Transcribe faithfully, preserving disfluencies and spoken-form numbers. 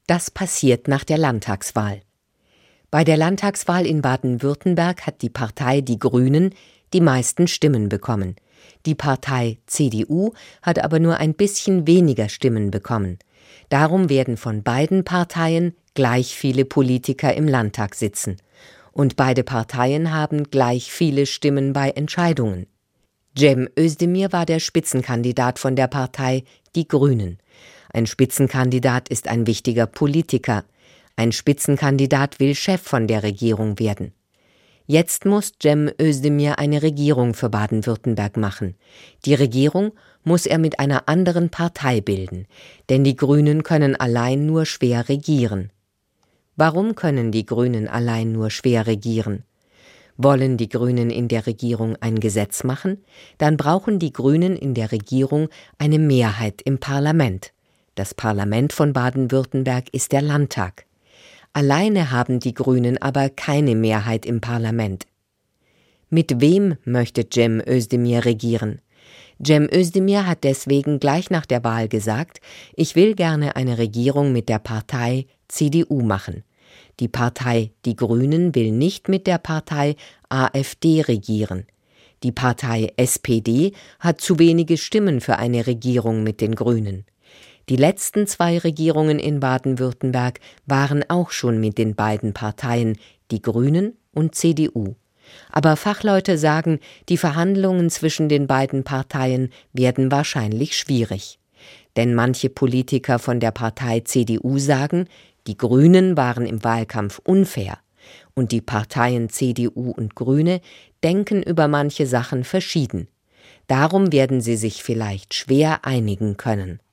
Das passiert nach der Landtagswahl. Bei der Landtagswahl in Baden-Württemberg hat die Partei Die Grünen die meisten Stimmen bekommen. Die Partei C D U hat aber nur ein bisschen weniger Stimmen bekommen. Darum werden von beiden Parteien gleich viele Politiker im Landtag sitzen. Und beide Parteien haben gleich viele Stimmen bei Entscheidungen. Cem Özdemir war der Spitzenkandidat von der Partei Die Grünen. Ein Spitzenkandidat ist ein wichtiger Politiker. Ein Spitzenkandidat will Chef von der Regierung werden. Jetzt muss Cem Özdemir eine Regierung für Baden-Württemberg machen. Die Regierung muss er mit einer anderen Partei bilden, denn die Grünen können allein nur schwer regieren. Warum können die Grünen allein nur schwer regieren? Wollen die Grünen in der Regierung ein Gesetz machen? Dann brauchen die Grünen in der Regierung eine Mehrheit im Parlament. Das Parlament von Baden-Württemberg ist der Landtag. Alleine haben die Grünen aber keine Mehrheit im Parlament. Mit wem möchte Cem Özdemir regieren? Cem Özdemir hat deswegen gleich nach der Wahl gesagt, ich will gerne eine Regierung mit der Partei C D U machen. Die Partei Die Grünen will nicht mit der Partei AfD regieren. Die Partei S P D hat zu wenige Stimmen für eine Regierung mit den Grünen. Die letzten zwei Regierungen in Baden-Württemberg waren auch schon mit den beiden Parteien, die Grünen und C D U. Aber Fachleute sagen, die Verhandlungen zwischen den beiden Parteien werden wahrscheinlich schwierig. Denn manche Politiker von der Partei C D U sagen, die Grünen waren im Wahlkampf unfair. Und die Parteien C D U und Grüne denken über manche Sachen verschieden. Darum werden sie sich vielleicht schwer einigen können.